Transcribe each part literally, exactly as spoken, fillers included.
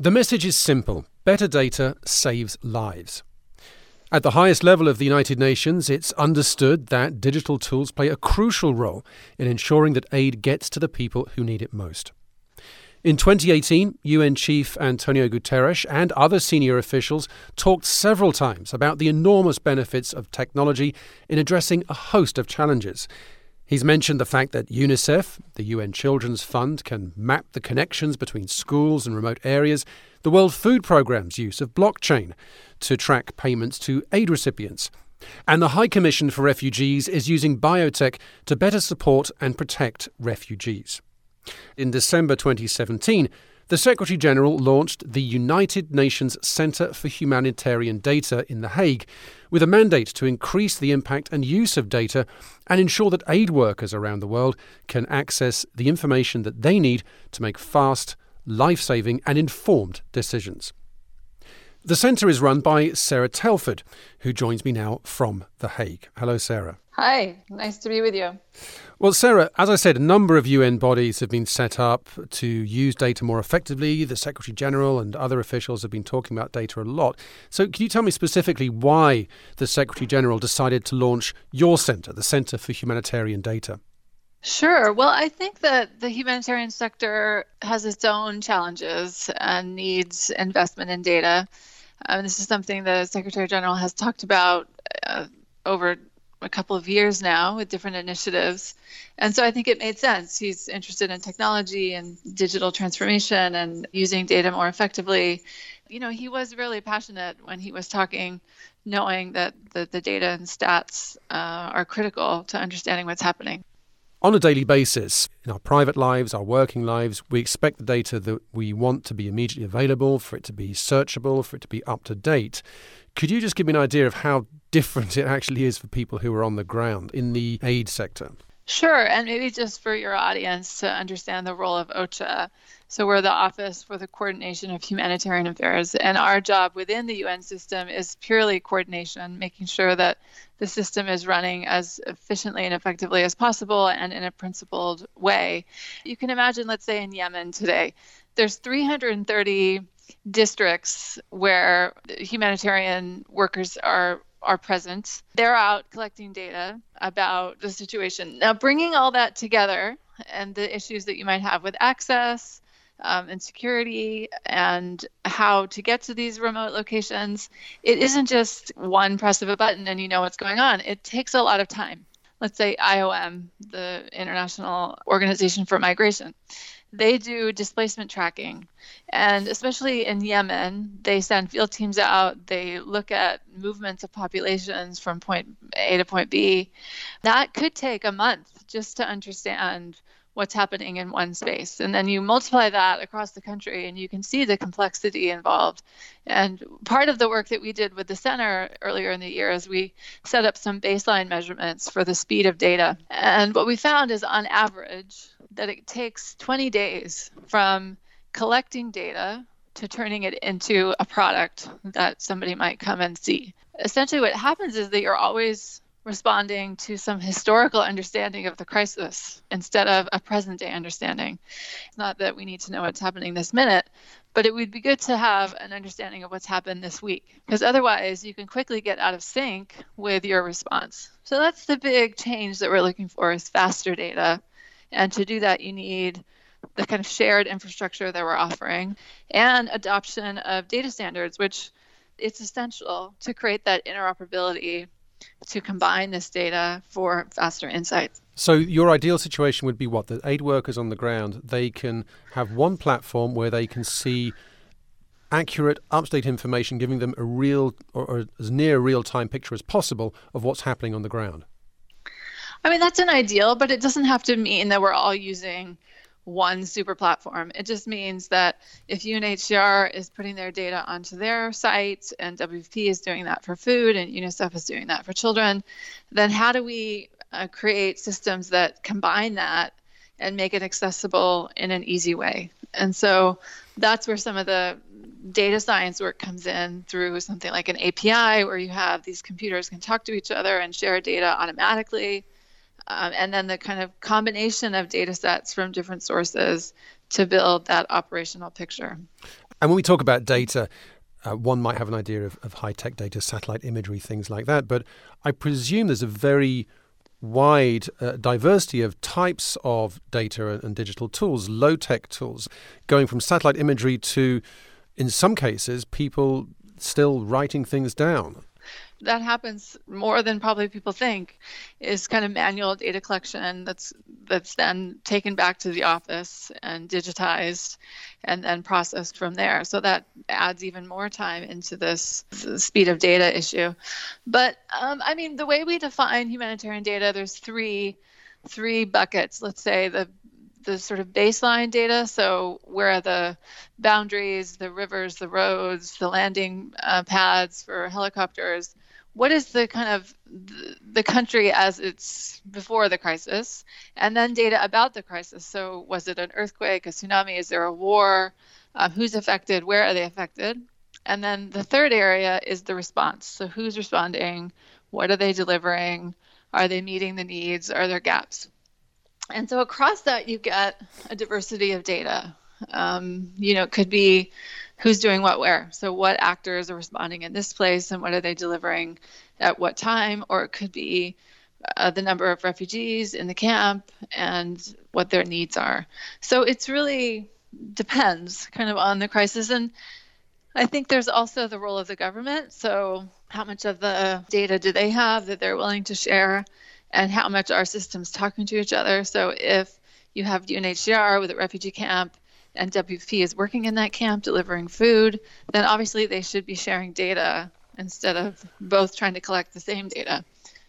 The message is simple. Better data saves lives. At the highest level of the United Nations, it's understood that digital tools play a crucial role in ensuring that aid gets to the people who need it most. In twenty eighteen, U N Chief Antonio Guterres and other senior officials talked several times about the enormous benefits of technology in addressing a host of challenges. He's mentioned the fact that UNICEF, the U N Children's Fund, can map the connections between schools and remote areas, the World Food Programme's use of blockchain to track payments to aid recipients, and the High Commission for Refugees is using biotech to better support and protect refugees. In December twenty seventeen, the Secretary-General launched the United Nations Centre for Humanitarian Data in The Hague, with a mandate to increase the impact and use of data and ensure that aid workers around the world can access the information that they need to make fast, life-saving and informed decisions. The centre is run by Sarah Telford, who joins me now from The Hague. Hello, Sarah. Hi, nice to be with you. Well, Sarah, as I said, a number of U N bodies have been set up to use data more effectively. The Secretary-General and other officials have been talking about data a lot. So can you tell me specifically why the Secretary-General decided to launch your centre, the Centre for Humanitarian Data? Sure. Well, I think that the humanitarian sector has its own challenges and needs investment in data. Um, this is something the Secretary General has talked about uh, over a couple of years now with different initiatives. And so I think it made sense. He's interested in technology and digital transformation and using data more effectively. You know, he was really passionate when he was talking, knowing that the, the data and stats uh, are critical to understanding what's happening. On a daily basis, in our private lives, our working lives, we expect the data that we want to be immediately available, for it to be searchable, for it to be up to date. Could you just give me an idea of how different it actually is for people who are on the ground in the aid sector? Sure, and maybe just for your audience to understand the role of OCHA. So we're the Office for the Coordination of Humanitarian Affairs, and our job within the U N system is purely coordination, making sure that the system is running as efficiently and effectively as possible and in a principled way. You can imagine, let's say in Yemen today, there's three hundred thirty districts where humanitarian workers are are present. They're out collecting data about the situation. Now, bringing all that together and the issues that you might have with access um, and security and how to get to these remote locations, it isn't just one press of a button and you know what's going on. It takes a lot of time. Let's say I O M, the International Organization for Migration. They do displacement tracking. And especially in Yemen, they send field teams out. They look at movements of populations from point A to point B. That could take a month just to understand what's happening in one space. And then you multiply that across the country and you can see the complexity involved. And part of the work that we did with the center earlier in the year is we set up some baseline measurements for the speed of data. And what we found is on average that it takes twenty days from collecting data to turning it into a product that somebody might come and see. Essentially what happens is that you're always responding to some historical understanding of the crisis instead of a present day understanding. It's not that we need to know what's happening this minute, but it would be good to have an understanding of what's happened this week, because otherwise you can quickly get out of sync with your response. So that's the big change that we're looking for, is faster data. And to do that, you need the kind of shared infrastructure that we're offering and adoption of data standards, which it's essential to create that interoperability to combine this data for faster insights. So your ideal situation would be what? The aid workers on the ground, they can have one platform where they can see accurate, up-to-date information, giving them a real or, or as near a real-time picture as possible of what's happening on the ground. I mean, that's an ideal, but it doesn't have to mean that we're all using one super platform. It just means that if U N H C R is putting their data onto their site and W F P is doing that for food and UNICEF is doing that for children, then how do we uh, create systems that combine that and make it accessible in an easy way? And so that's where some of the data science work comes in, through something like an A P I where you have these computers can talk to each other and share data automatically. Um, and then the kind of combination of data sets from different sources to build that operational picture. And when we talk about data, uh, one might have an idea of, of high-tech data, satellite imagery, things like that. But I presume there's a very wide uh, diversity of types of data and, and digital tools, low-tech tools, going from satellite imagery to, in some cases, people still writing things down. That happens more than probably people think, is kind of manual data collection that's that's then taken back to the office and digitized and then processed from there. So that adds even more time into this speed of data issue. But um, I mean, the way we define humanitarian data, there's three three buckets. Let's say the the sort of baseline data, so where are the boundaries, the rivers, the roads, the landing uh, pads for helicopters. What is the kind of the country as it's before the crisis, and then data about the crisis. So was it an earthquake, a tsunami? Is there a war? Um, who's affected? Where are they affected? And then the third area is the response. So who's responding? What are they delivering? Are they meeting the needs? Are there gaps? And so across that, you get a diversity of data. Um, you know, it could be who's doing what where. So what actors are responding in this place and what are they delivering at what time? Or it could be uh, the number of refugees in the camp and what their needs are. So it's really depends kind of on the crisis. And I think there's also the role of the government. So how much of the data do they have that they're willing to share, and how much are systems talking to each other? So if you have U N H C R with a refugee camp and W F P is working in that camp delivering food, then obviously they should be sharing data instead of both trying to collect the same data.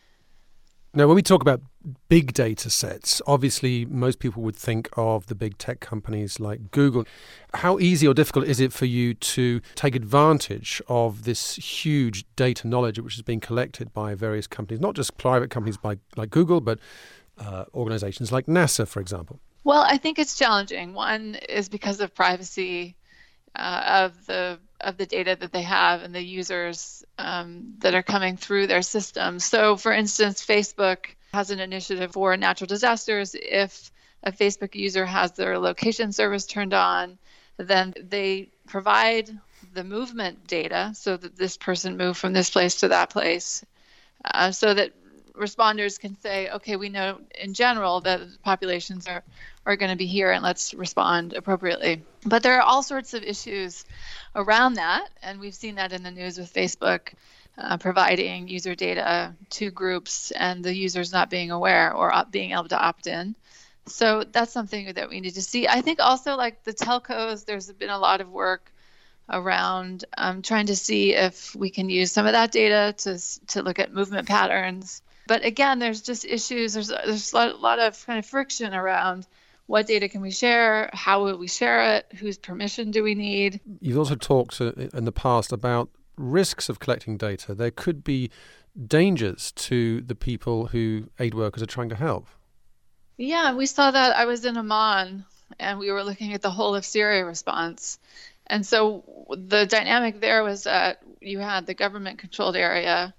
Now, when we talk about big data sets, obviously most people would think of the big tech companies like Google. How easy or difficult is it for you to take advantage of this huge data knowledge which is being collected by various companies, not just private companies by, like Google, but uh, organizations like NASA, for example? Well, I think it's challenging. One is because of privacy uh, of the of the data that they have and the users um, that are coming through their systems. So, for instance, Facebook has an initiative for natural disasters. If a Facebook user has their location service turned on, then they provide the movement data so that this person moved from this place to that place, uh, so that responders can say, okay, we know in general that populations are, are going to be here and let's respond appropriately. But there are all sorts of issues around that, and we've seen that in the news with Facebook uh, providing user data to groups and the users not being aware or op- being able to opt in. So that's something that we need to see. I think also, like the telcos, there's been a lot of work around um, trying to see if we can use some of that data to to look at movement patterns. But again, there's just issues. There's there's a lot, lot of kind of friction around what data can we share, how will we share it, whose permission do we need. You've also talked uh, in the past about risks of collecting data. There could be dangers to the people who aid workers are trying to help. Yeah, we saw that. I was in Amman, and we were looking at the whole of Syria response. And so the dynamic there was that you had the government-controlled area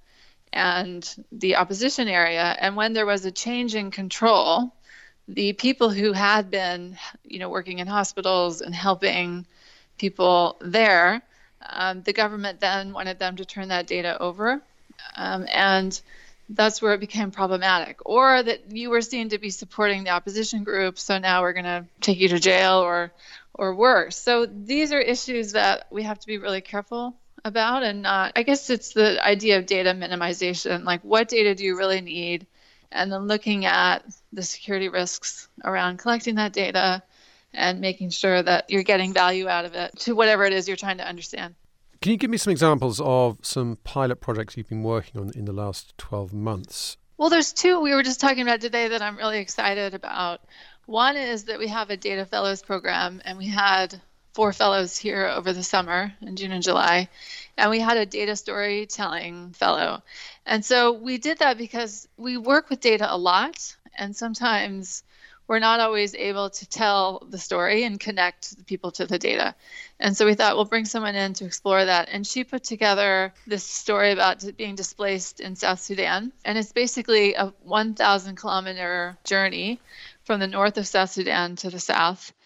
and the opposition area. And when there was a change in control, the people who had been, you know, working in hospitals and helping people there, um, the government then wanted them to turn that data over. Um, and that's where it became problematic. Or that you were seen to be supporting the opposition group, so now we're going to take you to jail or or worse. So these are issues that we have to be really careful about, and not, I guess it's the idea of data minimization, like what data do you really need, and then looking at the security risks around collecting that data and making sure that you're getting value out of it to whatever it is you're trying to understand. Can you give me some examples of some pilot projects you've been working on in the last twelve months? Well, there's two we were just talking about today that I'm really excited about. One is that we have a Data Fellows program, and we had four fellows here over the summer in June and July, and we had a data storytelling fellow. And so we did that because we work with data a lot, and sometimes we're not always able to tell the story and connect the people to the data. And so we thought we'll bring someone in to explore that. And she put together this story about being displaced in South Sudan. And it's basically a one thousand kilometer journey from the north of South Sudan to the south.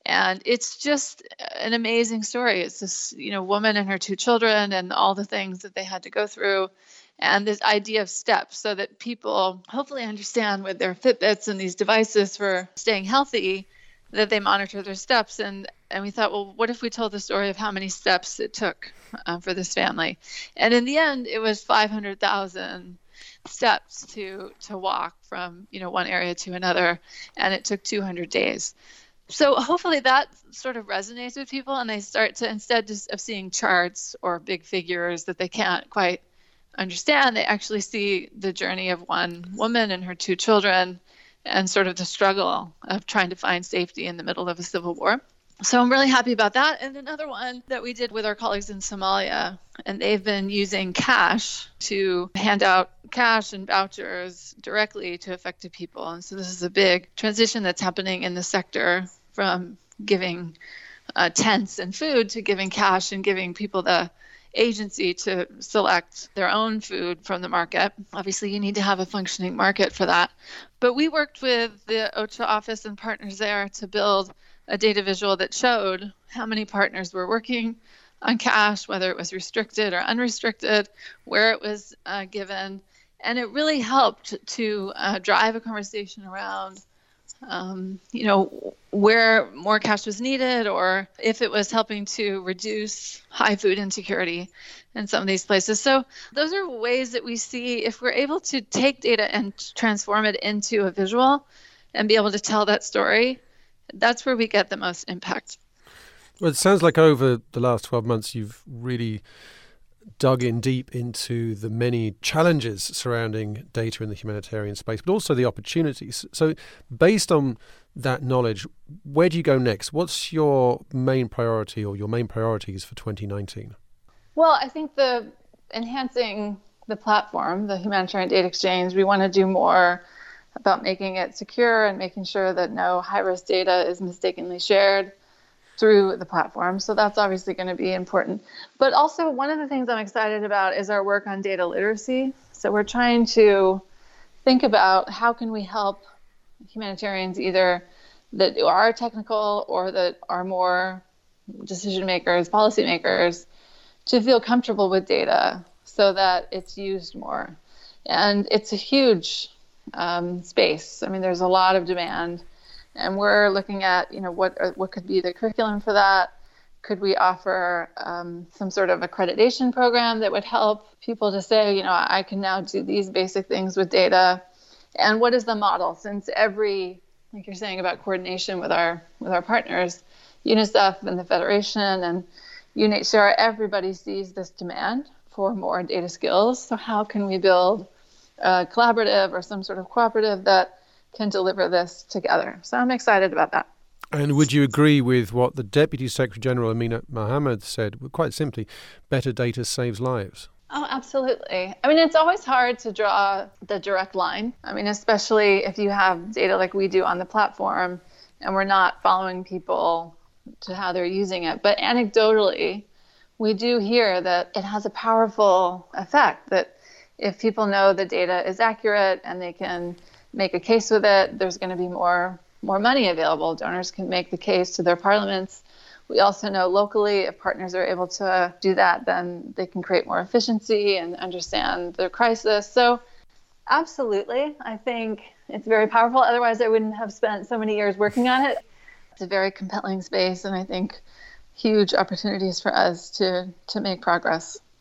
And it's just an amazing story. It's this, you know, woman and her two children and all the things that they had to go through, and this idea of steps, so that people hopefully understand with their Fitbits and these devices for staying healthy, that they monitor their steps. And, and we thought, well, what if we told the story of how many steps it took uh, for this family? And in the end, it was five hundred thousand steps to to walk from, you know, one area to another, and it took two hundred days. So hopefully that sort of resonates with people, and they start to, instead just of seeing charts or big figures that they can't quite understand, they actually see the journey of one woman and her two children and sort of the struggle of trying to find safety in the middle of a civil war. So I'm really happy about that. And another one that we did with our colleagues in Somalia, and they've been using cash to hand out cash and vouchers directly to affected people. And so this is a big transition that's happening in the sector, from giving uh, tents and food to giving cash and giving people the agency to select their own food from the market. Obviously, you need to have a functioning market for that. But we worked with the OCHA office and partners there to build a data visual that showed how many partners were working on cash, whether it was restricted or unrestricted, where it was uh, given. And it really helped to uh, drive a conversation around Um, you know, where more cash was needed, or if it was helping to reduce high food insecurity in some of these places. So those are ways that we see, if we're able to take data and transform it into a visual and be able to tell that story, that's where we get the most impact. Well, it sounds like over the last twelve months, you've really dug in deep into the many challenges surrounding data in the humanitarian space, but also the opportunities. So based on that knowledge, where do you go next? What's your main priority or your main priorities for twenty nineteen? Well, I think the enhancing the platform, the Humanitarian Data Exchange, we want to do more about making it secure and making sure that no high-risk data is mistakenly shared through the platform. So that's obviously going to be important. But also, one of the things I'm excited about is our work on data literacy. So we're trying to think about how can we help humanitarians, either that are technical or that are more decision makers, policy makers, to feel comfortable with data so that it's used more. And it's a huge um, space. I mean, there's a lot of demand. And we're looking at, you know, what are, what could be the curriculum for that? Could we offer um, some sort of accreditation program that would help people to say, you know, I can now do these basic things with data? And what is the model? Since every, like you're saying about coordination with our with our partners, UNICEF and the Federation and U N H C R, everybody sees this demand for more data skills. So how can we build a collaborative or some sort of cooperative that can deliver this together? So I'm excited about that. And would you agree with what the Deputy Secretary General Amina Mohammed said? Quite simply, better data saves lives. Oh, absolutely. I mean, it's always hard to draw the direct line. I mean, especially if you have data like we do on the platform and we're not following people to how they're using it. But anecdotally, we do hear that it has a powerful effect, that if people know the data is accurate and they can make a case with it, there's going to be more more money available. Donors can make the case to their parliaments. We also know locally, if partners are able to do that, then they can create more efficiency and understand the crisis. So absolutely, I think it's very powerful. Otherwise, I wouldn't have spent so many years working on it. It's a very compelling space, and I think huge opportunities for us to to make progress.